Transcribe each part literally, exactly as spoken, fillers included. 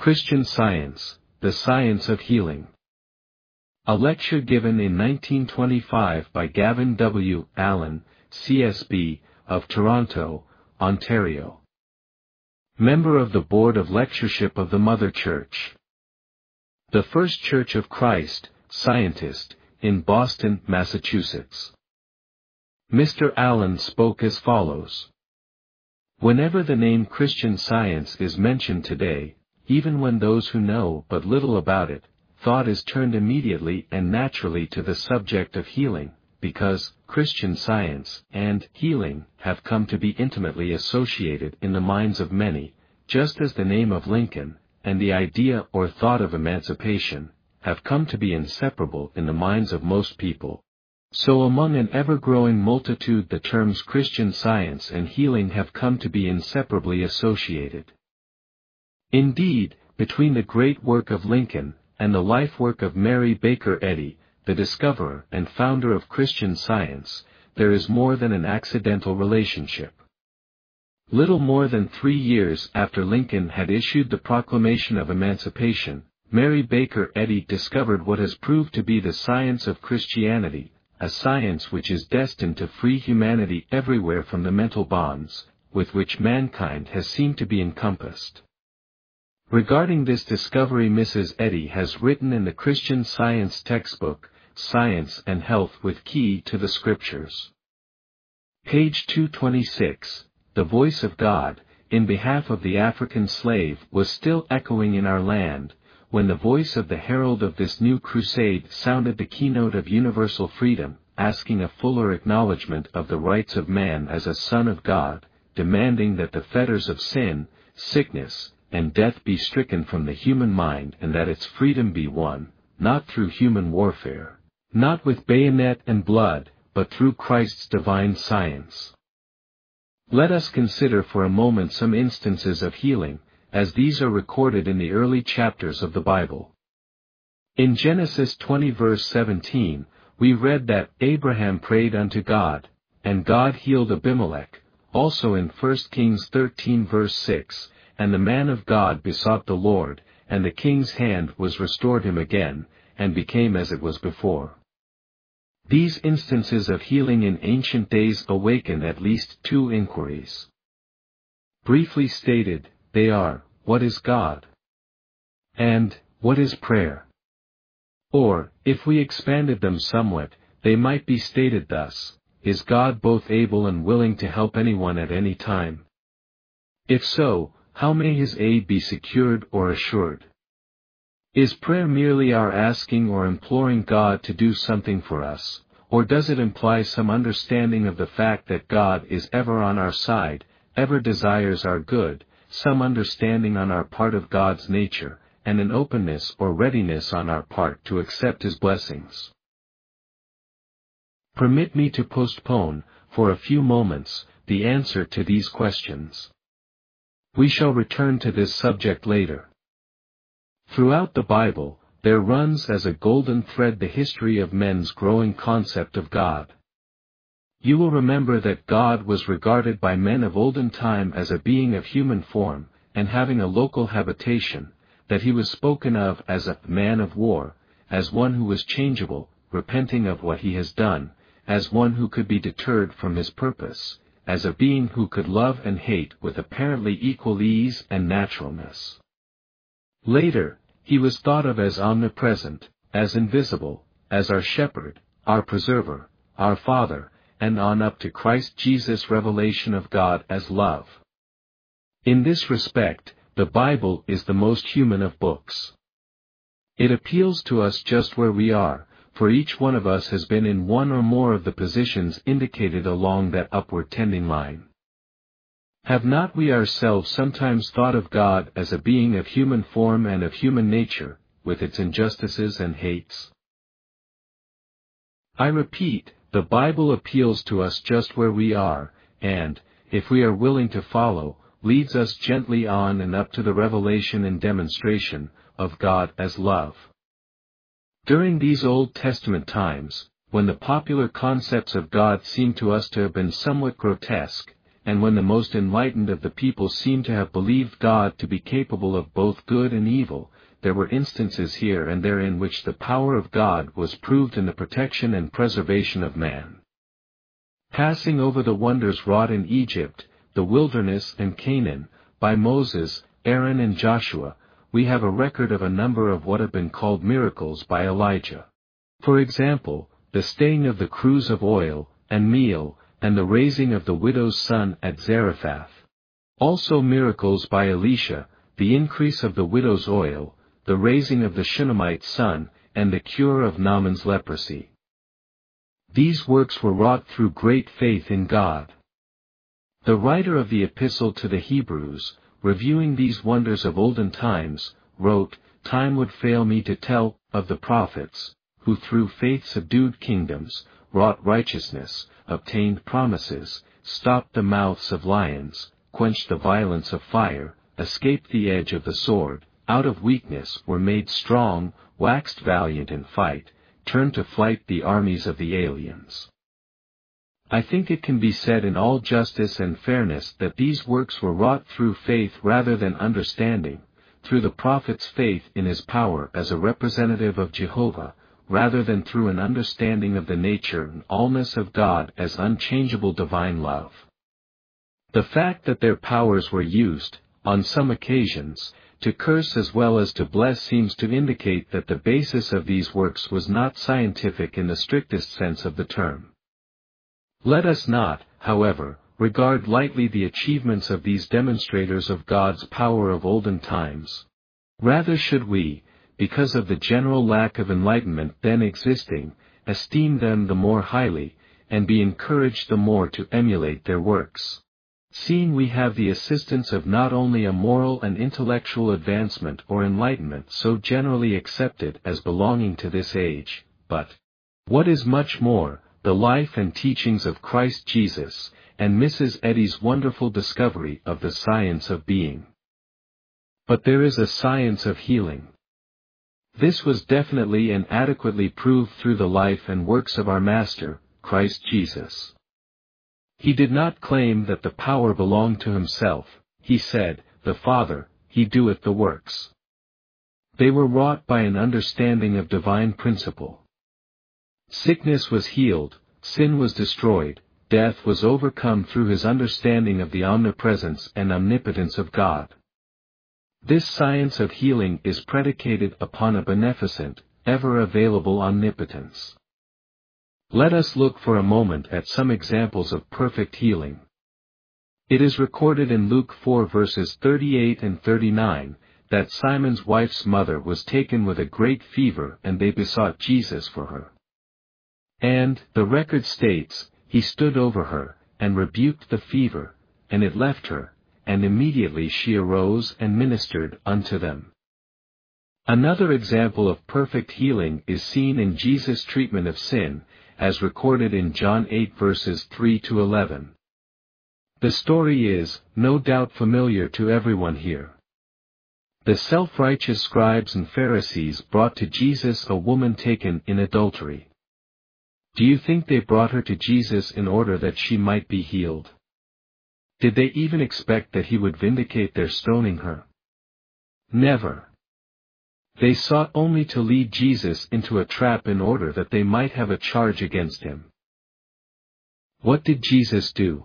Christian Science, the Science of Healing. A lecture given in nineteen twenty-five by Gavin W. Allen, C S B, of Toronto, Ontario. Member of the Board of Lectureship of the Mother Church. The First Church of Christ, Scientist, in Boston, Massachusetts. Mister Allen spoke as follows. Whenever the name Christian Science is mentioned today, even when those who know but little about it, thought is turned immediately and naturally to the subject of healing, because Christian Science and healing have come to be intimately associated in the minds of many, just as the name of Lincoln, and the idea or thought of emancipation, have come to be inseparable in the minds of most people. So among an ever-growing multitude the terms Christian Science and healing have come to be inseparably associated. Indeed, between the great work of Lincoln, and the life work of Mary Baker Eddy, the discoverer and founder of Christian Science, there is more than an accidental relationship. Little more than three years after Lincoln had issued the Proclamation of Emancipation, Mary Baker Eddy discovered what has proved to be the science of Christianity, a science which is destined to free humanity everywhere from the mental bonds, with which mankind has seemed to be encompassed. Regarding this discovery, Missus Eddy has written in the Christian Science textbook, Science and Health with Key to the Scriptures. Page two twenty-six, the voice of God, in behalf of the African slave, was still echoing in our land, when the voice of the herald of this new crusade sounded the keynote of universal freedom, asking a fuller acknowledgement of the rights of man as a son of God, demanding that the fetters of sin, sickness, and death be stricken from the human mind and that its freedom be won, not through human warfare, not with bayonet and blood, but through Christ's divine science. Let us consider for a moment some instances of healing, as these are recorded in the early chapters of the Bible. In Genesis twenty verse seventeen, we read that Abraham prayed unto God, and God healed Abimelech. Also in First Kings thirteen verse six, and the man of God besought the Lord, and the king's hand was restored him again, and became as it was before. These instances of healing in ancient days awaken at least two inquiries. Briefly stated, they are, what is God? And, what is prayer? Or, if we expanded them somewhat, they might be stated thus, is God both able and willing to help anyone at any time? If so, how may his aid be secured or assured? Is prayer merely our asking or imploring God to do something for us, or does it imply some understanding of the fact that God is ever on our side, ever desires our good, some understanding on our part of God's nature, and an openness or readiness on our part to accept his blessings? Permit me to postpone, for a few moments, the answer to these questions. We shall return to this subject later. Throughout the Bible, there runs as a golden thread the history of men's growing concept of God. You will remember that God was regarded by men of olden time as a being of human form, and having a local habitation, that he was spoken of as a man of war, as one who was changeable, repenting of what he has done, as one who could be deterred from his purpose, as a being who could love and hate with apparently equal ease and naturalness. Later, he was thought of as omnipresent, as invisible, as our shepherd, our preserver, our father, and on up to Christ Jesus' revelation of God as love. In this respect, the Bible is the most human of books. It appeals to us just where we are, for each one of us has been in one or more of the positions indicated along that upward tending line. Have not we ourselves sometimes thought of God as a being of human form and of human nature, with its injustices and hates? I repeat, the Bible appeals to us just where we are, and, if we are willing to follow, leads us gently on and up to the revelation and demonstration of God as love. During these Old Testament times, when the popular concepts of God seem to us to have been somewhat grotesque, and when the most enlightened of the people seemed to have believed God to be capable of both good and evil, there were instances here and there in which the power of God was proved in the protection and preservation of man. Passing over the wonders wrought in Egypt, the wilderness and Canaan, by Moses, Aaron and Joshua, we have a record of a number of what have been called miracles by Elijah. For example, the staying of the cruse of oil and meal, and the raising of the widow's son at Zarephath. Also miracles by Elisha, the increase of the widow's oil, the raising of the Shunammite's son, and the cure of Naaman's leprosy. These works were wrought through great faith in God. The writer of the Epistle to the Hebrews, reviewing these wonders of olden times, wrote, "Time would fail me to tell of the prophets, who through faith subdued kingdoms, wrought righteousness, obtained promises, stopped the mouths of lions, quenched the violence of fire, escaped the edge of the sword, out of weakness were made strong, waxed valiant in fight, turned to flight the armies of the aliens." I think it can be said in all justice and fairness that these works were wrought through faith rather than understanding, through the prophet's faith in his power as a representative of Jehovah, rather than through an understanding of the nature and allness of God as unchangeable divine love. The fact that their powers were used, on some occasions, to curse as well as to bless seems to indicate that the basis of these works was not scientific in the strictest sense of the term. Let us not, however, regard lightly the achievements of these demonstrators of God's power of olden times. Rather should we, because of the general lack of enlightenment then existing, esteem them the more highly, and be encouraged the more to emulate their works. Seeing we have the assistance of not only a moral and intellectual advancement or enlightenment so generally accepted as belonging to this age, but, what is much more, the life and teachings of Christ Jesus, and Missus Eddy's wonderful discovery of the science of being. But there is a science of healing. This was definitely and adequately proved through the life and works of our Master, Christ Jesus. He did not claim that the power belonged to himself. He said, "The Father, he doeth the works." They were wrought by an understanding of divine principle. Sickness was healed, sin was destroyed, death was overcome through his understanding of the omnipresence and omnipotence of God. This science of healing is predicated upon a beneficent, ever-available omnipotence. Let us look for a moment at some examples of perfect healing. It is recorded in Luke four verses thirty-eight and thirty-nine, that Simon's wife's mother was taken with a great fever and they besought Jesus for her. And, the record states, he stood over her, and rebuked the fever, and it left her, and immediately she arose and ministered unto them. Another example of perfect healing is seen in Jesus' treatment of sin, as recorded in John eight verses three to eleven. The story is, no doubt familiar to everyone here. The self-righteous scribes and Pharisees brought to Jesus a woman taken in adultery. Do you think they brought her to Jesus in order that she might be healed? Did they even expect that he would vindicate their stoning her? Never. They sought only to lead Jesus into a trap in order that they might have a charge against him. What did Jesus do?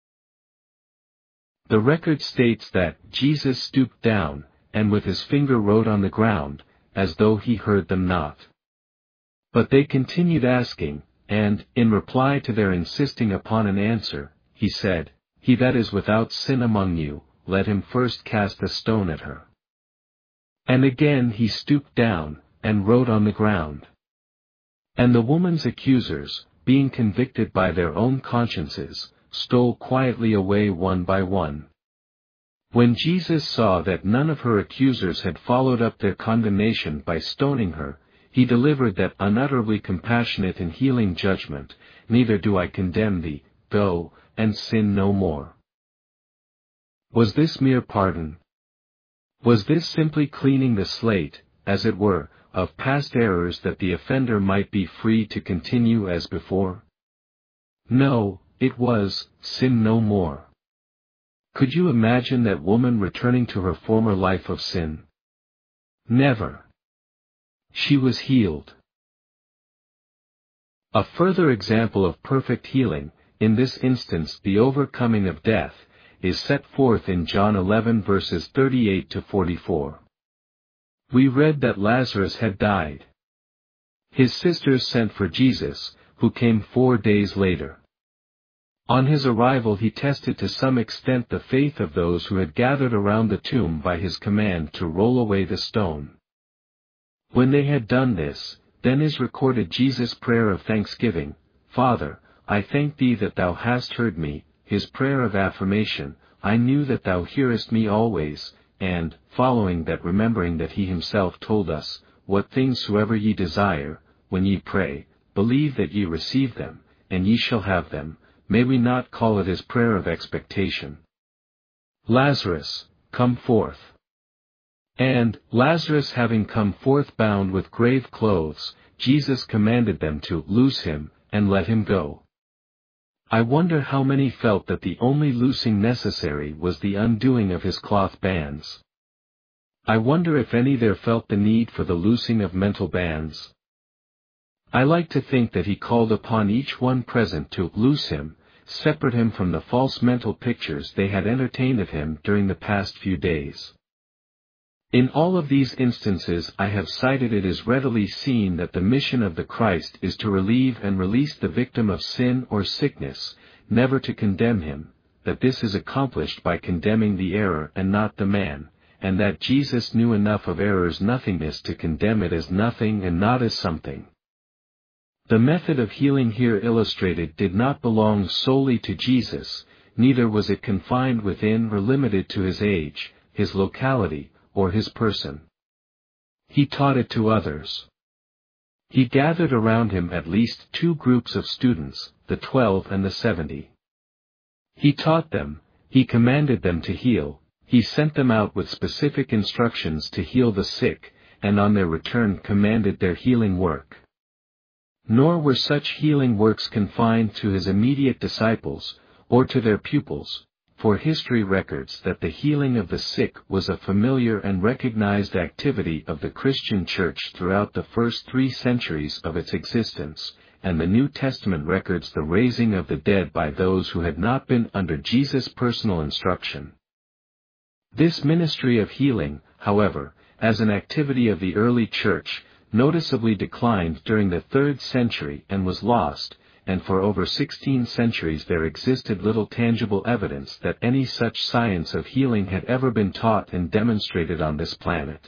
The record states that Jesus stooped down, and with his finger wrote on the ground, as though he heard them not. But they continued asking, and, in reply to their insisting upon an answer, he said, "He that is without sin among you, let him first cast a stone at her." And again he stooped down, and wrote on the ground. And the woman's accusers, being convicted by their own consciences, stole quietly away one by one. When Jesus saw that none of her accusers had followed up their condemnation by stoning her, he delivered that unutterably compassionate and healing judgment, "Neither do I condemn thee, go, and sin no more." Was this mere pardon? Was this simply cleaning the slate, as it were, of past errors that the offender might be free to continue as before? No, it was, "Sin no more." Could you imagine that woman returning to her former life of sin? Never. She was healed. A further example of perfect healing, in this instance the overcoming of death, is set forth in John eleven verses thirty-eight to forty-four. We read that Lazarus had died. His sisters sent for Jesus, who came four days later. On his arrival he tested to some extent the faith of those who had gathered around the tomb by his command to roll away the stone. When they had done this, then is recorded Jesus' prayer of thanksgiving, "Father, I thank thee that thou hast heard me," his prayer of affirmation, "I knew that thou hearest me always," and, following that, remembering that he himself told us, "What things soever ye desire, when ye pray, believe that ye receive them, and ye shall have them," may we not call it his prayer of expectation? Lazarus, come forth. And, Lazarus having come forth bound with grave clothes, Jesus commanded them to loose him, and let him go. I wonder how many felt that the only loosing necessary was the undoing of his cloth bands. I wonder if any there felt the need for the loosing of mental bands. I like to think that he called upon each one present to loose him, separate him from the false mental pictures they had entertained of him during the past few days. In all of these instances I have cited, it is readily seen that the mission of the Christ is to relieve and release the victim of sin or sickness, never to condemn him, that this is accomplished by condemning the error and not the man, and that Jesus knew enough of error's nothingness to condemn it as nothing and not as something. The method of healing here illustrated did not belong solely to Jesus, neither was it confined within or limited to his age, his locality, or his person. He taught it to others. He gathered around him at least two groups of students, the twelve and the seventy. He taught them, he commanded them to heal, he sent them out with specific instructions to heal the sick, and on their return commanded their healing work. Nor were such healing works confined to his immediate disciples, or to their pupils, for history records that the healing of the sick was a familiar and recognized activity of the Christian Church throughout the first three centuries of its existence, and the New Testament records the raising of the dead by those who had not been under Jesus' personal instruction. This ministry of healing, however, as an activity of the early Church, noticeably declined during the third century and was lost, and for over sixteen centuries there existed little tangible evidence that any such science of healing had ever been taught and demonstrated on this planet.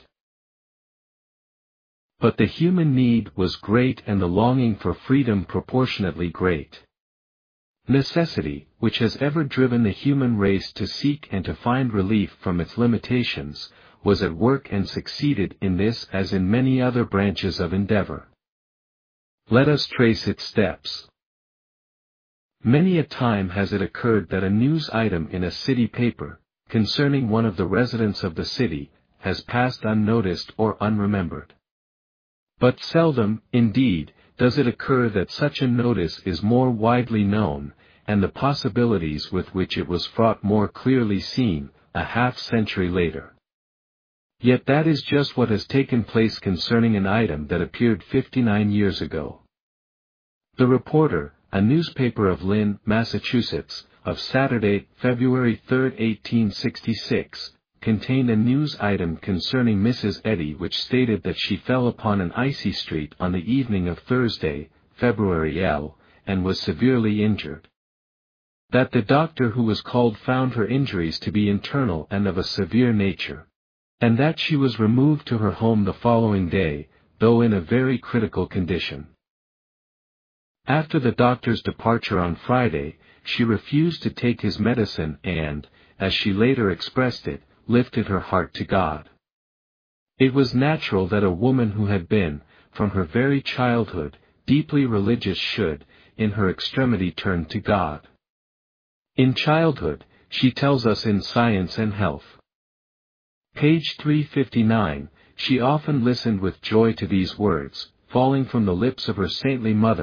But the human need was great and the longing for freedom proportionately great. Necessity, which has ever driven the human race to seek and to find relief from its limitations, was at work and succeeded in this as in many other branches of endeavor. Let us trace its steps. Many a time has it occurred that a news item in a city paper, concerning one of the residents of the city, has passed unnoticed or unremembered. But seldom, indeed, does it occur that such a notice is more widely known, and the possibilities with which it was fraught more clearly seen, a half-century later. Yet that is just what has taken place concerning an item that appeared fifty-nine years ago. The Reporter, a newspaper of Lynn, Massachusetts, of Saturday, February third, eighteen sixty-six, contained a news item concerning Missus Eddy which stated that she fell upon an icy street on the evening of Thursday, February fourth, and was severely injured. That the doctor who was called found her injuries to be internal and of a severe nature, and that she was removed to her home the following day, though in a very critical condition. After the doctor's departure on Friday, she refused to take his medicine and, as she later expressed it, lifted her heart to God. It was natural that a woman who had been, from her very childhood, deeply religious should, in her extremity, turn to God. In childhood, she tells us in Science and Health. Page three fifty-nine, she often listened with joy to these words, falling from the lips of her saintly mother,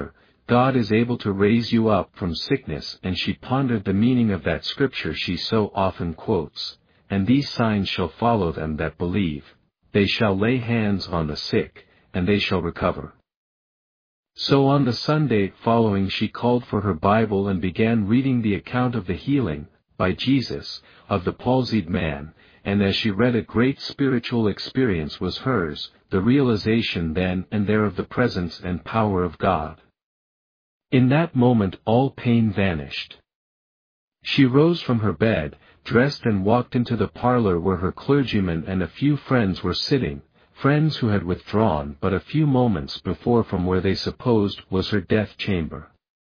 God is able to raise you up from sickness, and she pondered the meaning of that scripture she so often quotes, and these signs shall follow them that believe, they shall lay hands on the sick, and they shall recover. So on the Sunday following she called for her Bible and began reading the account of the healing, by Jesus, of the palsied man, and as she read a great spiritual experience was hers, the realization then and there of the presence and power of God. In that moment all pain vanished. She rose from her bed, dressed and walked into the parlor where her clergyman and a few friends were sitting, friends who had withdrawn but a few moments before from where they supposed was her death chamber.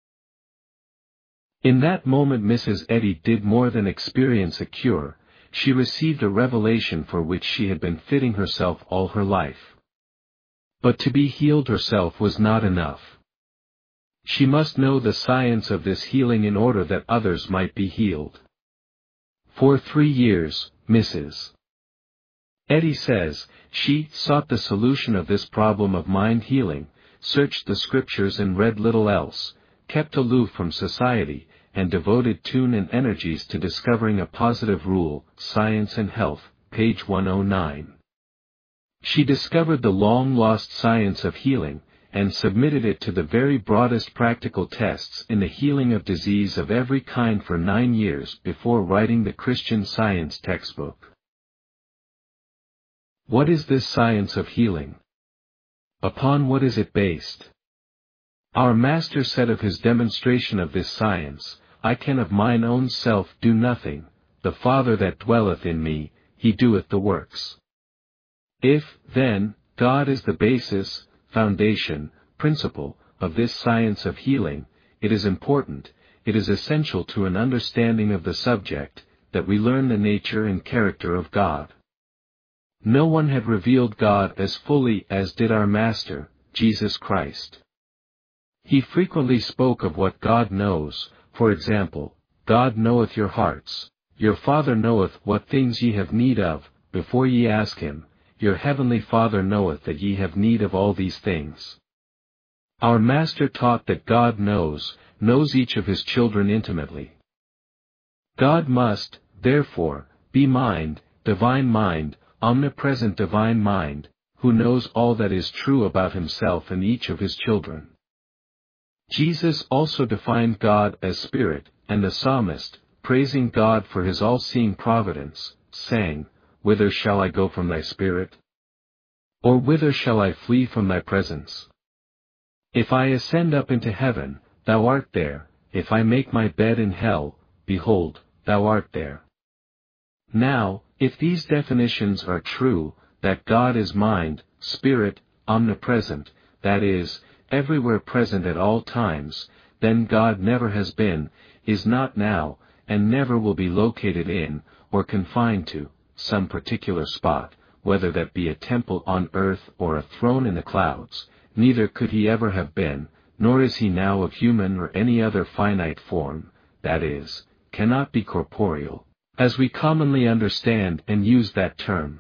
In that moment Missus Eddy did more than experience a cure, she received a revelation for which she had been fitting herself all her life. But to be healed herself was not enough. She must know the science of this healing in order that others might be healed. For three years, Missus Eddy says, she sought the solution of this problem of mind healing, searched the scriptures and read little else, kept aloof from society, and devoted tune and energies to discovering a positive rule, Science and Health, page one oh nine. She discovered the long-lost science of healing, and submitted it to the very broadest practical tests in the healing of disease of every kind for nine years before writing the Christian Science textbook. What is this science of healing? Upon what is it based? Our Master said of his demonstration of this science, I can of mine own self do nothing, the Father that dwelleth in me, he doeth the works. If, then, God is the basis, foundation, principle, of this science of healing, it is important, it is essential to an understanding of the subject, that we learn the nature and character of God. No one had revealed God as fully as did our Master, Jesus Christ. He frequently spoke of what God knows, for example, God knoweth your hearts, your Father knoweth what things ye have need of, before ye ask him, your heavenly Father knoweth that ye have need of all these things. Our Master taught that God knows, knows each of his children intimately. God must, therefore, be mind, divine mind, omnipresent divine mind, who knows all that is true about himself and each of his children. Jesus also defined God as Spirit, and the psalmist, praising God for his all-seeing providence, sang, Whither shall I go from thy Spirit? Or whither shall I flee from thy presence? If I ascend up into heaven, thou art there, if I make my bed in hell, behold, thou art there. Now, if these definitions are true, that God is mind, spirit, omnipresent, that is, everywhere present at all times, then God never has been, is not now, and never will be located in, or confined to, some particular spot, whether that be a temple on earth or a throne in the clouds, neither could he ever have been, nor is he now of human or any other finite form, that is, cannot be corporeal, as we commonly understand and use that term.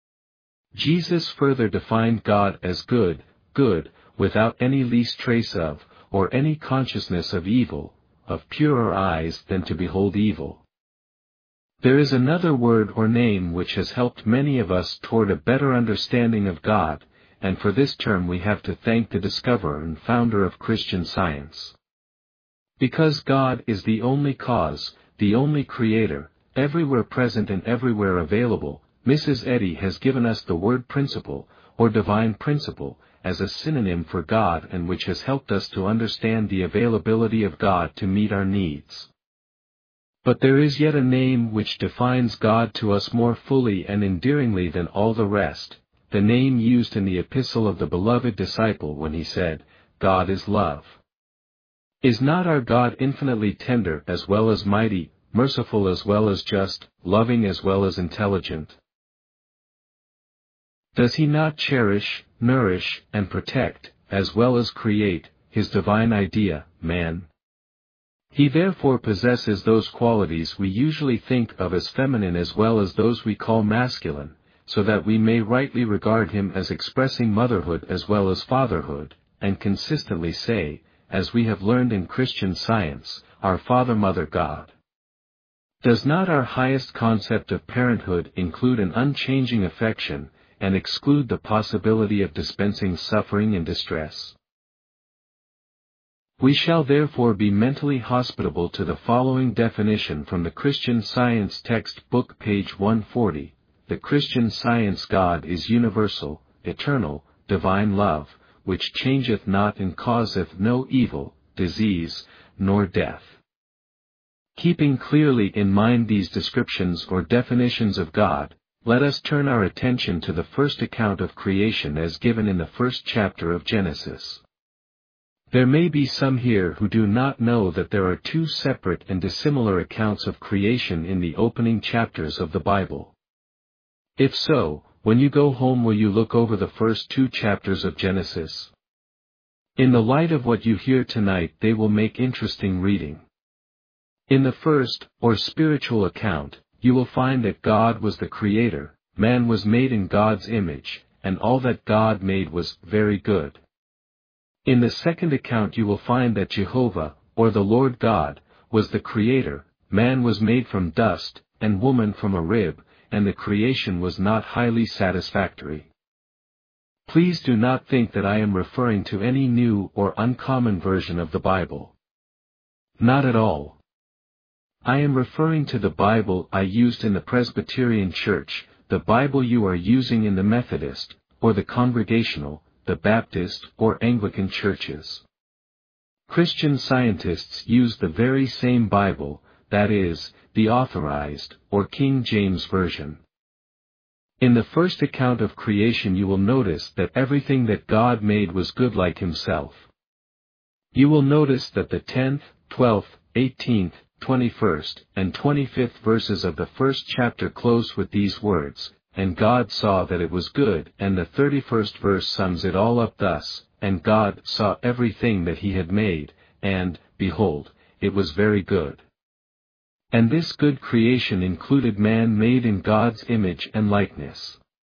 Jesus further defined God as good, good, without any least trace of, or any consciousness of evil, of purer eyes than to behold evil. There is another word or name which has helped many of us toward a better understanding of God, and for this term we have to thank the discoverer and founder of Christian Science. Because God is the only cause, the only creator, everywhere present and everywhere available, Missus Eddy has given us the word principle, or divine principle, as a synonym for God, and which has helped us to understand the availability of God to meet our needs. But there is yet a name which defines God to us more fully and endearingly than all the rest, the name used in the epistle of the beloved disciple when he said, God is love. Is not our God infinitely tender as well as mighty, merciful as well as just, loving as well as intelligent? Does he not cherish, nourish, and protect, as well as create, his divine idea, man? He therefore possesses those qualities we usually think of as feminine as well as those we call masculine, so that we may rightly regard him as expressing motherhood as well as fatherhood, and consistently say, as we have learned in Christian Science, our Father Mother God. Does not our highest concept of parenthood include an unchanging affection, and exclude the possibility of dispensing suffering and distress? We shall therefore be mentally hospitable to the following definition from the Christian Science textbook, page one forty. The Christian Science: God is universal, eternal, divine love, which changeth not and causeth no evil, disease, nor death. Keeping clearly in mind these descriptions or definitions of God, let us turn our attention to the first account of creation as given in the first chapter of Genesis. There may be some here who do not know that there are two separate and dissimilar accounts of creation in the opening chapters of the Bible. If so, when you go home, will you look over the first two chapters of Genesis? In the light of what you hear tonight, they will make interesting reading. In the first, or spiritual account, you will find that God was the Creator, man was made in God's image, and all that God made was very good. In the second account you will find that Jehovah, or the Lord God, was the Creator, man was made from dust, and woman from a rib, and the creation was not highly satisfactory. Please do not think that I am referring to any new or uncommon version of the Bible. Not at all. I am referring to the Bible I used in the Presbyterian Church, the Bible you are using in the Methodist, or the Congregational, the Baptist or Anglican churches. Christian Scientists use the very same Bible, that is, the Authorized, or King James Version. In the first account of creation you will notice that everything that God made was good like Himself. You will notice that the tenth, twelfth, eighteenth, twenty-first, and twenty-fifth verses of the first chapter close with these words, "And God saw that it was good," and the thirty-first verse sums it all up thus, "And God saw everything that He had made, and, behold, it was very good." And this good creation included man made in God's image and likeness.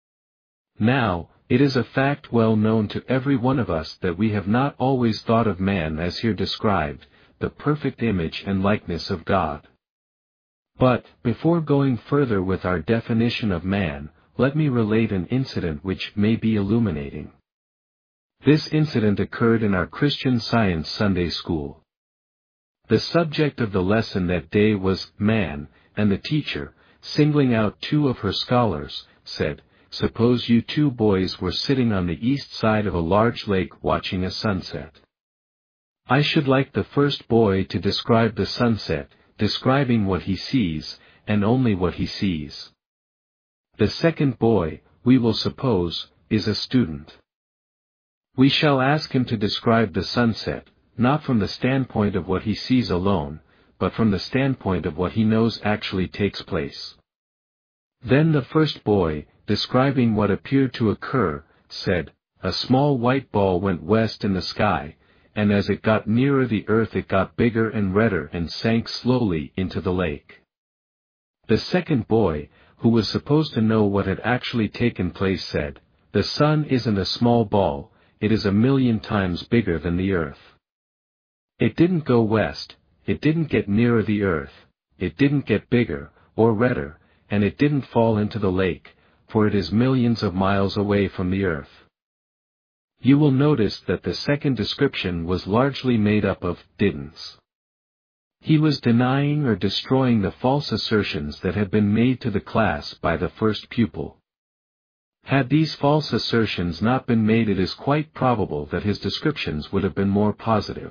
Now, it is a fact well known to every one of us that we have not always thought of man as here described, the perfect image and likeness of God. But, before going further with our definition of man, let me relate an incident which may be illuminating. This incident occurred in our Christian Science Sunday School. The subject of the lesson that day was man, and the teacher, singling out two of her scholars, said, "Suppose you two boys were sitting on the east side of a large lake watching a sunset. I should like the first boy to describe the sunset, describing what he sees, and only what he sees. The second boy, we will suppose, is a student. We shall ask him to describe the sunset, not from the standpoint of what he sees alone, but from the standpoint of what he knows actually takes place. Then the first boy, describing what appeared to occur, said, 'A small white ball went west in the sky, and as it got nearer the earth it got bigger and redder and sank slowly into the lake.' The second boy, who was supposed to know what had actually taken place, said, 'The sun isn't a small ball, it is a million times bigger than the earth. It didn't go west, it didn't get nearer the earth, it didn't get bigger, or redder, and it didn't fall into the lake, for it is millions of miles away from the earth.' You will notice that the second description was largely made up of didn'ts. He was denying or destroying the false assertions that had been made to the class by the first pupil. Had these false assertions not been made, it is quite probable that his descriptions would have been more positive.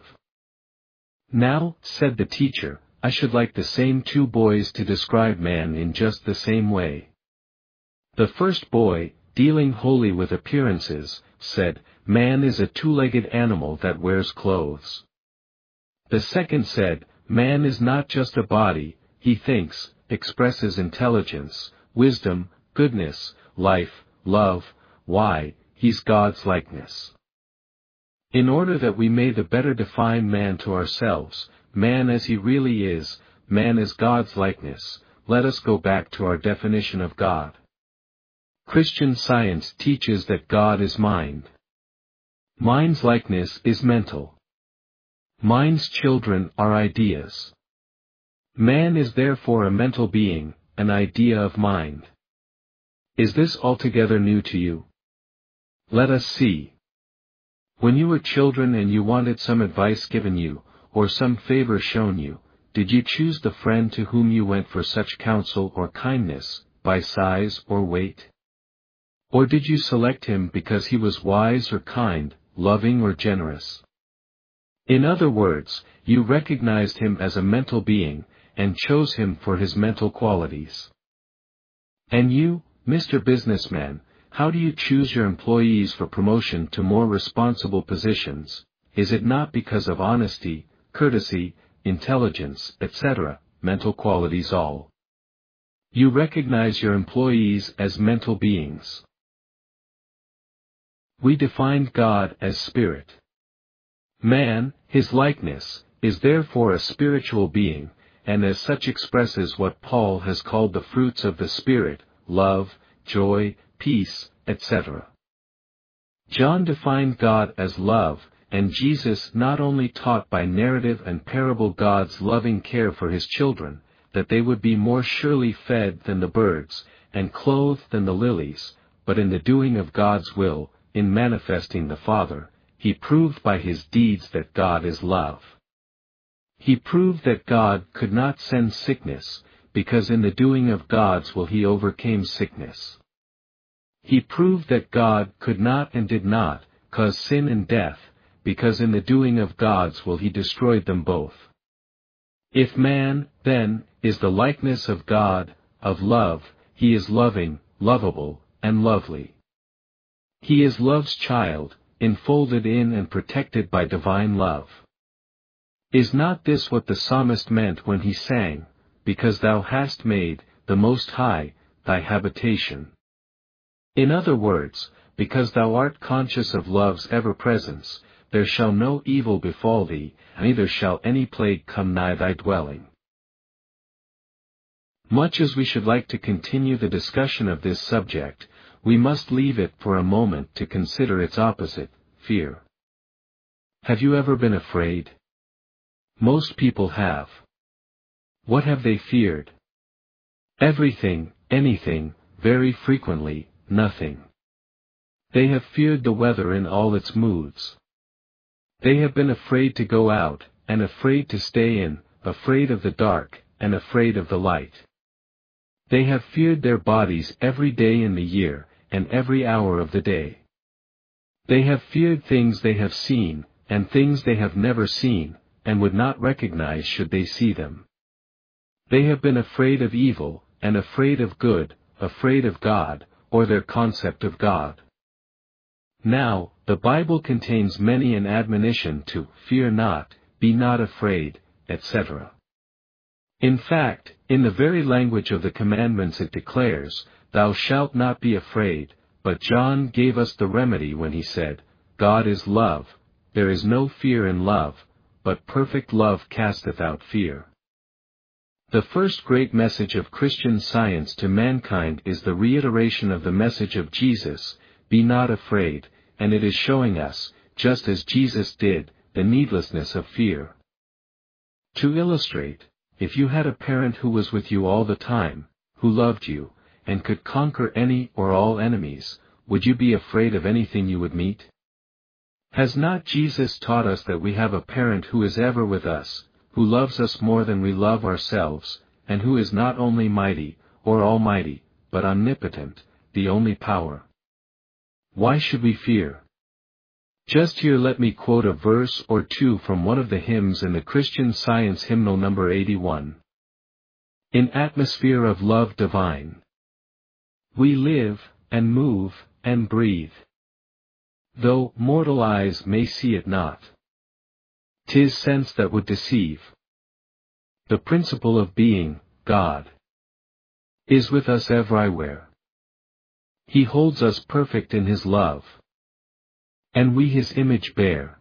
'Now,' said the teacher, 'I should like the same two boys to describe man in just the same way.' The first boy, dealing wholly with appearances, said, 'Man is a two-legged animal that wears clothes.' The second said, 'Man is not just a body, he thinks, expresses intelligence, wisdom, goodness, life, love, why, he's God's likeness.' In order that we may the better define man to ourselves, man as he really is, man as God's likeness, let us go back to our definition of God. Christian Science teaches that God is mind. Mind's likeness is mental. Mind's children are ideas. Man is therefore a mental being, an idea of mind. Is this altogether new to you? Let us see. When you were children and you wanted some advice given you, or some favor shown you, did you choose the friend to whom you went for such counsel or kindness, by size or weight? Or did you select him because he was wise or kind, loving or generous? In other words, you recognized him as a mental being, and chose him for his mental qualities. And you, Mister Businessman, how do you choose your employees for promotion to more responsible positions? Is it not because of honesty, courtesy, intelligence, et cetera, mental qualities all? You recognize your employees as mental beings. We defined God as spirit. Man, his likeness, is therefore a spiritual being, and as such expresses what Paul has called the fruits of the Spirit, love, joy, peace, et cetera. John defined God as love, and Jesus not only taught by narrative and parable God's loving care for his children, that they would be more surely fed than the birds, and clothed than the lilies, but in the doing of God's will, in manifesting the Father, he proved by his deeds that God is love. He proved that God could not send sickness, because in the doing of God's will he overcame sickness. He proved that God could not and did not cause sin and death, because in the doing of God's will he destroyed them both. If man, then, is the likeness of God, of love, he is loving, lovable, and lovely. He is love's child, enfolded in and protected by divine love. Is not this what the psalmist meant when he sang, "Because thou hast made, the Most High, thy habitation"? In other words, because thou art conscious of love's ever-presence, there shall no evil befall thee, neither shall any plague come nigh thy dwelling. Much as we should like to continue the discussion of this subject, we must leave it for a moment to consider its opposite, fear. Have you ever been afraid? Most people have. What have they feared? Everything, anything, very frequently, nothing. They have feared the weather in all its moods. They have been afraid to go out, and afraid to stay in, afraid of the dark, and afraid of the light. They have feared their bodies every day in the year, and every hour of the day. They have feared things they have seen, and things they have never seen, and would not recognize should they see them. They have been afraid of evil, and afraid of good, afraid of God, or their concept of God. Now, the Bible contains many an admonition to fear not, be not afraid, et cetera. In fact, in the very language of the commandments it declares, "Thou shalt not be afraid," but John gave us the remedy when he said, "God is love, there is no fear in love, but perfect love casteth out fear." The first great message of Christian Science to mankind is the reiteration of the message of Jesus, "Be not afraid," and it is showing us, just as Jesus did, the needlessness of fear. To illustrate, if you had a parent who was with you all the time, who loved you, and could conquer any or all enemies, would you be afraid of anything you would meet? Has not Jesus taught us that we have a parent who is ever with us, who loves us more than we love ourselves, and who is not only mighty, or almighty, but omnipotent, the only power? Why should we fear? Just here let me quote a verse or two from one of the hymns in the Christian Science hymnal number eighty-one. In atmosphere of love divine, we live, and move, and breathe. Though mortal eyes may see it not, 'tis sense that would deceive. The principle of being, God, is with us everywhere. He holds us perfect in his love, and we his image bear.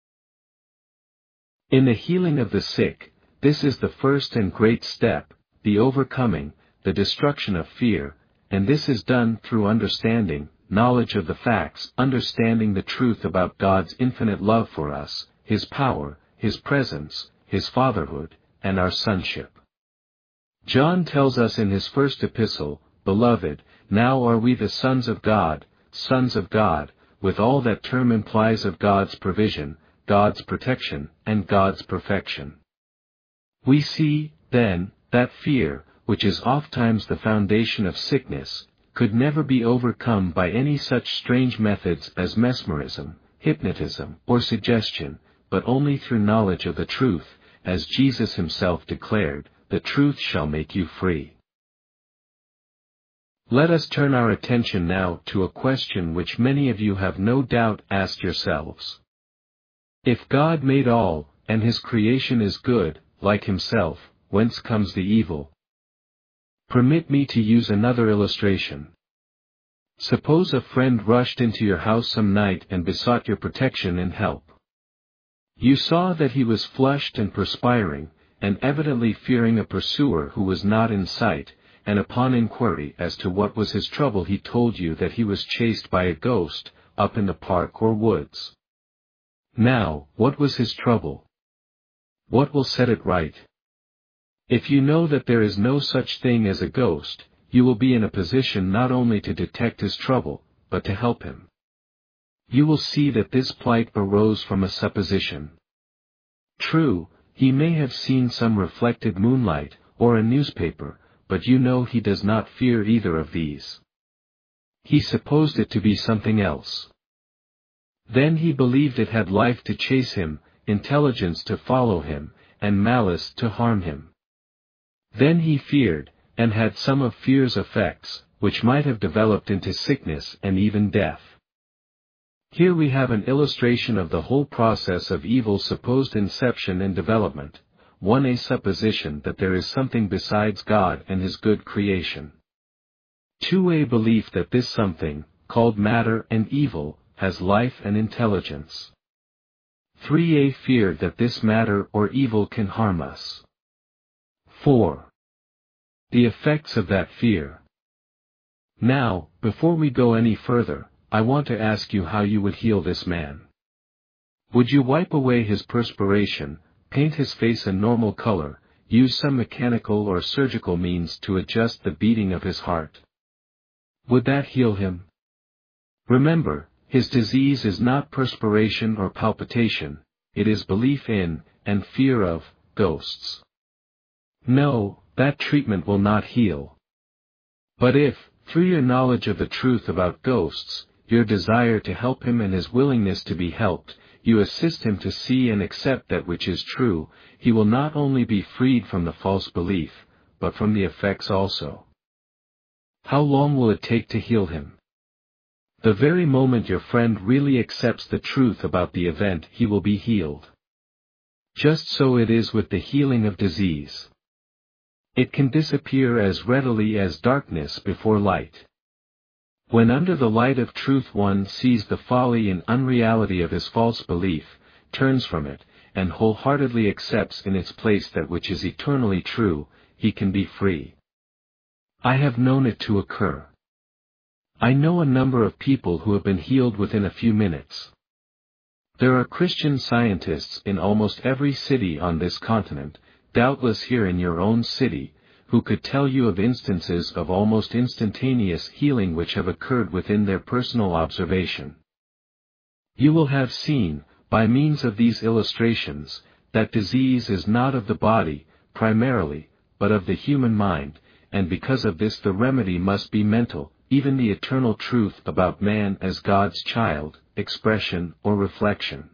In the healing of the sick, this is the first and great step, the overcoming, the destruction of fear, and this is done through understanding, knowledge of the facts, understanding the truth about God's infinite love for us, his power, His presence, His fatherhood, and our sonship. John tells us in his first epistle, "Beloved, now are we the sons of God, sons of God," with all that term implies of God's provision, God's protection, and God's perfection. We see, then, that fear, which is ofttimes the foundation of sickness, could never be overcome by any such strange methods as mesmerism, hypnotism, or suggestion, but only through knowledge of the truth, as Jesus himself declared, "The truth shall make you free." Let us turn our attention now to a question which many of you have no doubt asked yourselves. If God made all, and His creation is good, like Himself, whence comes the evil? Permit me to use another illustration. Suppose a friend rushed into your house some night and besought your protection and help. You saw that he was flushed and perspiring, and evidently fearing a pursuer who was not in sight, and upon inquiry as to what was his trouble he told you that he was chased by a ghost, up in the park or woods. Now, what was his trouble? What will set it right? If you know that there is no such thing as a ghost, you will be in a position not only to detect his trouble, but to help him. You will see that this plight arose from a supposition. True, he may have seen some reflected moonlight, or a newspaper, but you know he does not fear either of these. He supposed it to be something else. Then he believed it had life to chase him, intelligence to follow him, and malice to harm him. Then he feared, and had some of fear's effects, which might have developed into sickness and even death. Here we have an illustration of the whole process of evil's supposed inception and development, one a supposition that there is something besides God and His good creation. Two a belief that this something, called matter and evil, has life and intelligence. Three a fear that this matter or evil can harm us. four. The effects of that fear. Now, before we go any further, I want to ask you how you would heal this man. Would you wipe away his perspiration, paint his face a normal color, use some mechanical or surgical means to adjust the beating of his heart? Would that heal him? Remember, his disease is not perspiration or palpitation, it is belief in, and fear of, ghosts. No, that treatment will not heal. But if, through your knowledge of the truth about ghosts, your desire to help him and his willingness to be helped, you assist him to see and accept that which is true, he will not only be freed from the false belief, but from the effects also. How long will it take to heal him? The very moment your friend really accepts the truth about the event, he will be healed. Just so it is with the healing of disease. It can disappear as readily as darkness before light. When under the light of truth one sees the folly and unreality of his false belief, turns from it, and wholeheartedly accepts in its place that which is eternally true, he can be free. I have known it to occur. I know a number of people who have been healed within a few minutes. There are Christian scientists in almost every city on this continent, doubtless here in your own city, who could tell you of instances of almost instantaneous healing which have occurred within their personal observation. You will have seen, by means of these illustrations, that disease is not of the body, primarily, but of the human mind, and because of this the remedy must be mental, even the eternal truth about man as God's child, expression or reflection.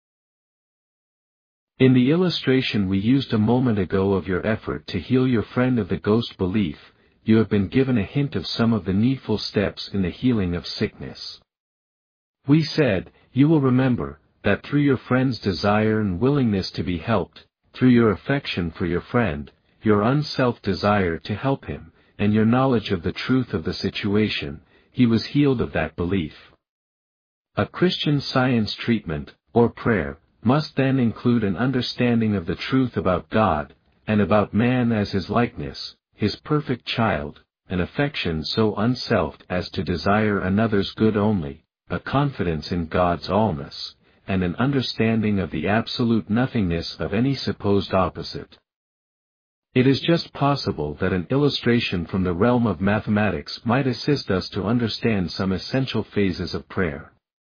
In the illustration we used a moment ago of your effort to heal your friend of the ghost belief, you have been given a hint of some of the needful steps in the healing of sickness. We said, you will remember, that through your friend's desire and willingness to be helped, through your affection for your friend, your unself desire to help him, and your knowledge of the truth of the situation, he was healed of that belief. A Christian Science treatment, or prayer, must then include an understanding of the truth about God, and about man as His likeness, His perfect child, an affection so unselfed as to desire another's good only, a confidence in God's allness, and an understanding of the absolute nothingness of any supposed opposite. It is just possible that an illustration from the realm of mathematics might assist us to understand some essential phases of prayer.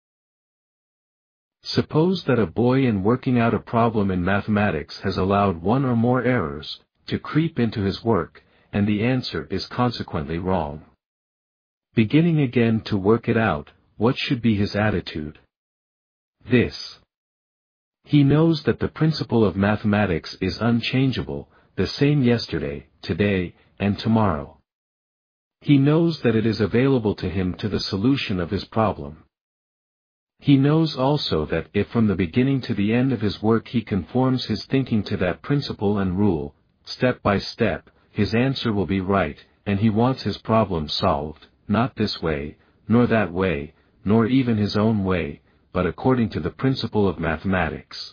Suppose that a boy in working out a problem in mathematics has allowed one or more errors to creep into his work, and the answer is consequently wrong. Beginning again to work it out, what should be his attitude? This. He knows that the principle of mathematics is unchangeable, the same yesterday, today, and tomorrow. He knows that it is available to him to the solution of his problem. He knows also that if from the beginning to the end of his work he conforms his thinking to that principle and rule, step by step, his answer will be right, and he wants his problem solved, not this way, nor that way, nor even his own way, but according to the principle of mathematics.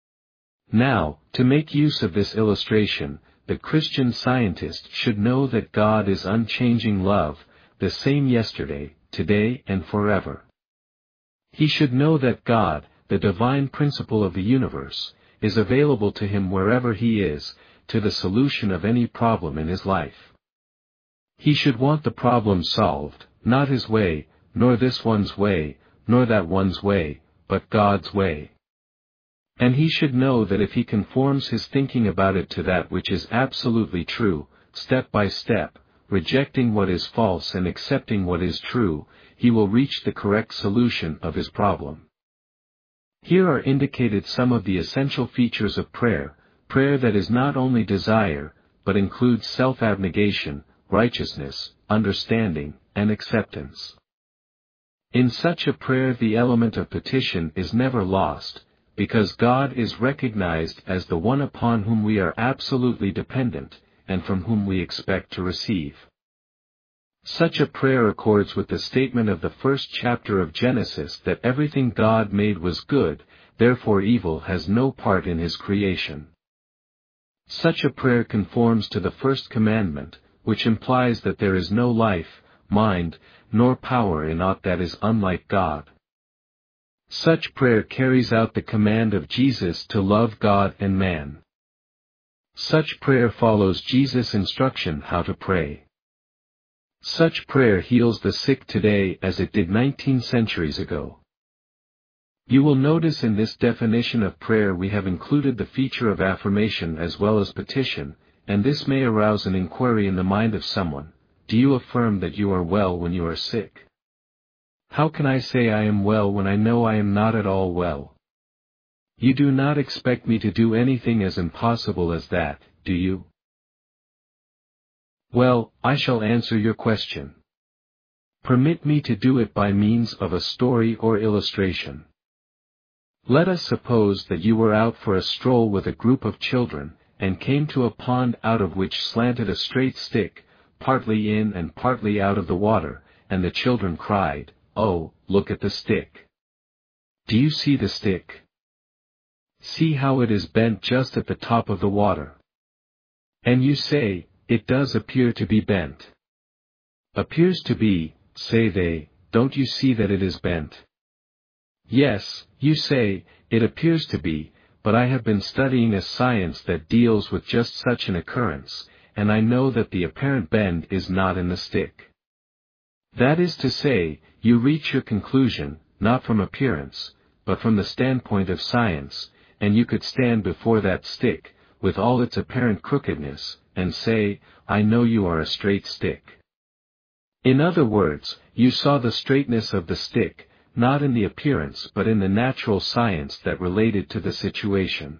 Now, to make use of this illustration, the Christian scientist should know that God is unchanging love, the same yesterday, today, and forever. He should know that God, the divine principle of the universe, is available to him wherever he is, to the solution of any problem in his life. He should want the problem solved, not his way, nor this one's way, nor that one's way, but God's way. And he should know that if he conforms his thinking about it to that which is absolutely true, step by step, rejecting what is false and accepting what is true, he will reach the correct solution of his problem. Here are indicated some of the essential features of prayer, prayer that is not only desire, but includes self-abnegation, righteousness, understanding, and acceptance. In such a prayer the element of petition is never lost, because God is recognized as the one upon whom we are absolutely dependent, and from whom we expect to receive. Such a prayer accords with the statement of the first chapter of Genesis that everything God made was good, therefore evil has no part in his creation. Such a prayer conforms to the first commandment, which implies that there is no life, mind, nor power in aught that is unlike God. Such prayer carries out the command of Jesus to love God and man. Such prayer follows Jesus' instruction how to pray. Such prayer heals the sick today as it did nineteen centuries ago. You will notice in this definition of prayer we have included the feature of affirmation as well as petition, and this may arouse an inquiry in the mind of someone: do you affirm that you are well when you are sick? How can I say I am well when I know I am not at all well? You do not expect me to do anything as impossible as that, do you? Well, I shall answer your question. Permit me to do it by means of a story or illustration. Let us suppose that you were out for a stroll with a group of children, and came to a pond out of which slanted a straight stick, partly in and partly out of the water, and the children cried, "Oh, look at the stick! Do you see the stick? See how it is bent just at the top of the water." And you say, "It does appear to be bent." "Appears to be," say they, "don't you see that it is bent?" "Yes," you say, "it appears to be, but I have been studying a science that deals with just such an occurrence, and I know that the apparent bend is not in the stick." That is to say, you reach your conclusion, not from appearance, but from the standpoint of science, and you could stand before that stick, with all its apparent crookedness, and say, "I know you are a straight stick." In other words, you saw the straightness of the stick, not in the appearance but in the natural science that related to the situation.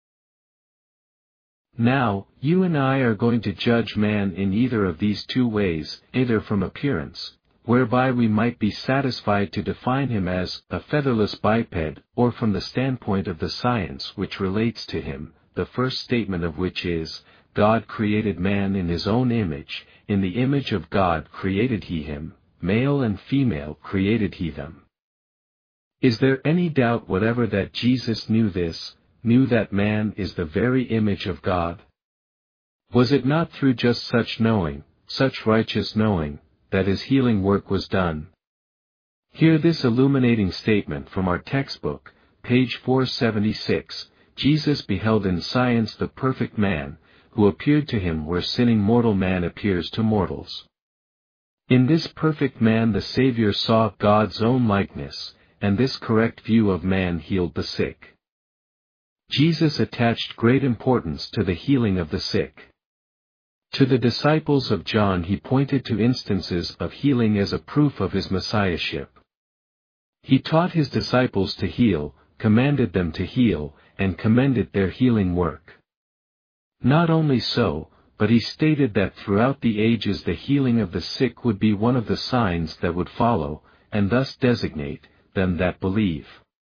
Now, you and I are going to judge man in either of these two ways, either from appearance, whereby we might be satisfied to define him as a featherless biped, or from the standpoint of the science which relates to him, the first statement of which is, God created man in his own image, in the image of God created he him, male and female created he them. Is there any doubt whatever that Jesus knew this, knew that man is the very image of God? Was it not through just such knowing, such righteous knowing, that his healing work was done? Hear this illuminating statement from our textbook, page four seventy-six, Jesus beheld in science the perfect man, who appeared to him where sinning mortal man appears to mortals. In this perfect man the Savior saw God's own likeness, and this correct view of man healed the sick. Jesus attached great importance to the healing of the sick. To the disciples of John he pointed to instances of healing as a proof of his messiahship. He taught his disciples to heal, commanded them to heal, and commended their healing work. Not only so, but he stated that throughout the ages the healing of the sick would be one of the signs that would follow, and thus designate them that believe.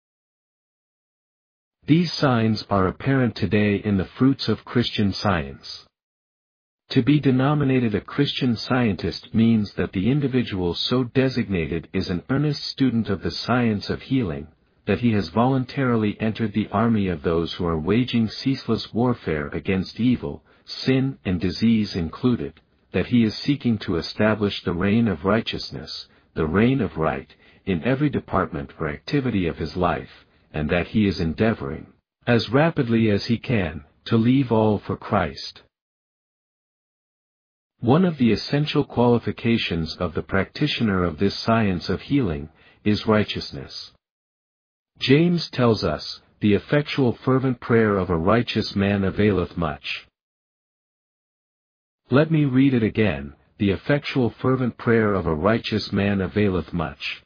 These signs are apparent today in the fruits of Christian Science. To be denominated a Christian Scientist means that the individual so designated is an earnest student of the science of healing, that he has voluntarily entered the army of those who are waging ceaseless warfare against evil, sin and disease included, that he is seeking to establish the reign of righteousness, the reign of right, in every department or activity of his life, and that he is endeavoring, as rapidly as he can, to leave all for Christ. One of the essential qualifications of the practitioner of this science of healing is righteousness. James tells us, "The effectual fervent prayer of a righteous man availeth much." Let me read it again, "The effectual fervent prayer of a righteous man availeth much."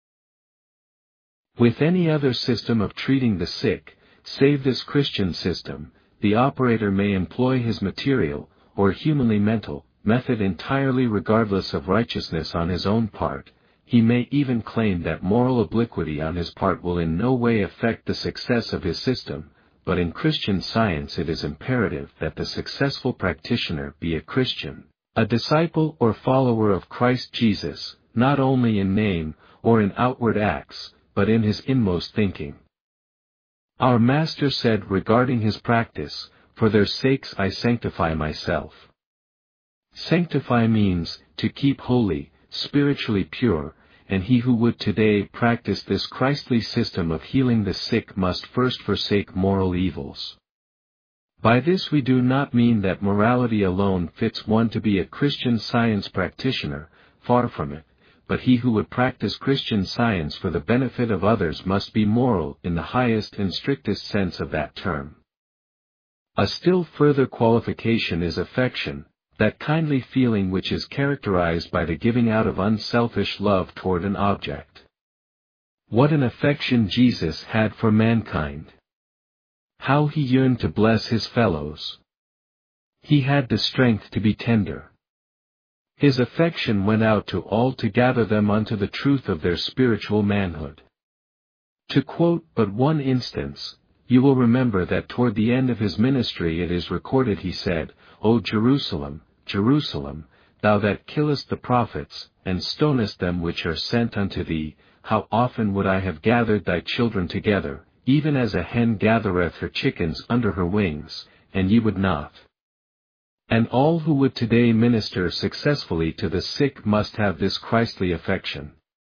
With any other system of treating the sick, save this Christian system, the operator may employ his material, or humanly mental, method entirely regardless of righteousness on his own part. He may even claim that moral obliquity on his part will in no way affect the success of his system, but in Christian Science it is imperative that the successful practitioner be a Christian, a disciple or follower of Christ Jesus, not only in name, or in outward acts, but in his inmost thinking. Our Master said regarding his practice, "For their sakes I sanctify myself." Sanctify means, to keep holy, spiritually pure, and he who would today practice this Christly system of healing the sick must first forsake moral evils. By this we do not mean that morality alone fits one to be a Christian Science practitioner, far from it, but he who would practice Christian Science for the benefit of others must be moral in the highest and strictest sense of that term. A still further qualification is affection, that kindly feeling which is characterized by the giving out of unselfish love toward an object. What an affection Jesus had for mankind! How he yearned to bless his fellows! He had the strength to be tender. His affection went out to all to gather them unto the truth of their spiritual manhood. To quote but one instance, you will remember that toward the end of his ministry it is recorded he said, "O Jerusalem, Jerusalem, thou that killest the prophets, and stonest them which are sent unto thee, how often would I have gathered thy children together, even as a hen gathereth her chickens under her wings, and ye would not." And all who would today minister successfully to the sick must have this Christly affection.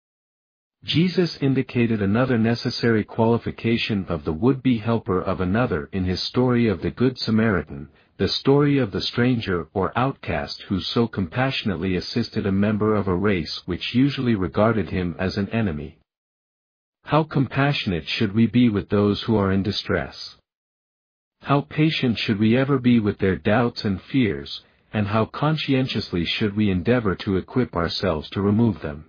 Jesus indicated another necessary qualification of the would-be helper of another in his story of the Good Samaritan, the story of the stranger or outcast who so compassionately assisted a member of a race which usually regarded him as an enemy. How compassionate should we be with those who are in distress! How patient should we ever be with their doubts and fears, and how conscientiously should we endeavor to equip ourselves to remove them!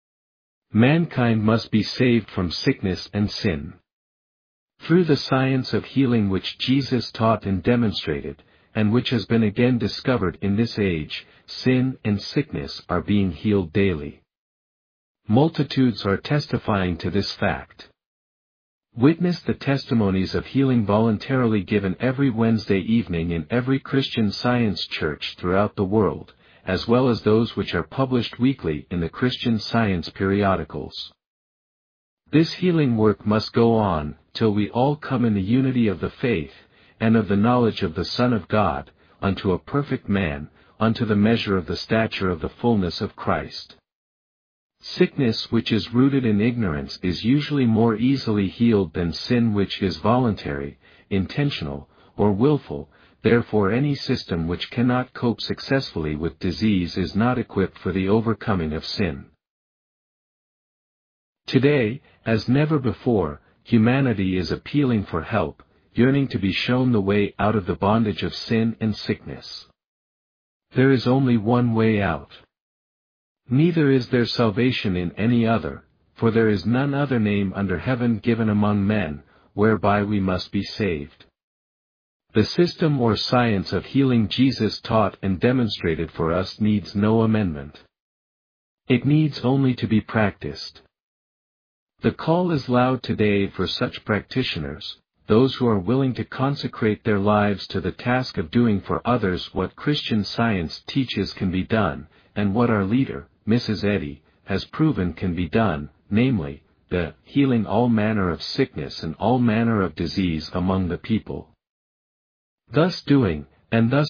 Mankind must be saved from sickness and sin. Through the science of healing which Jesus taught and demonstrated, and which has been again discovered in this age, sin and sickness are being healed daily. Multitudes are testifying to this fact. Witness the testimonies of healing voluntarily given every Wednesday evening in every Christian Science church throughout the world, as well as those which are published weekly in the Christian Science periodicals. This healing work must go on, till we all come in the unity of the faith, and of the knowledge of the Son of God, unto a perfect man, unto the measure of the stature of the fullness of Christ. Sickness which is rooted in ignorance is usually more easily healed than sin which is voluntary, intentional, or willful. Therefore any system which cannot cope successfully with disease is not equipped for the overcoming of sin. Today, as never before, humanity is appealing for help, yearning to be shown the way out of the bondage of sin and sickness. There is only one way out. Neither is there salvation in any other, for there is none other name under heaven given among men, whereby we must be saved. The system or science of healing Jesus taught and demonstrated for us needs no amendment. It needs only to be practiced. The call is loud today for such practitioners, those who are willing to consecrate their lives to the task of doing for others what Christian Science teaches can be done, and what our leader, Missus Eddy, has proven can be done, namely, the healing all manner of sickness and all manner of disease among the people. Thus doing, and thus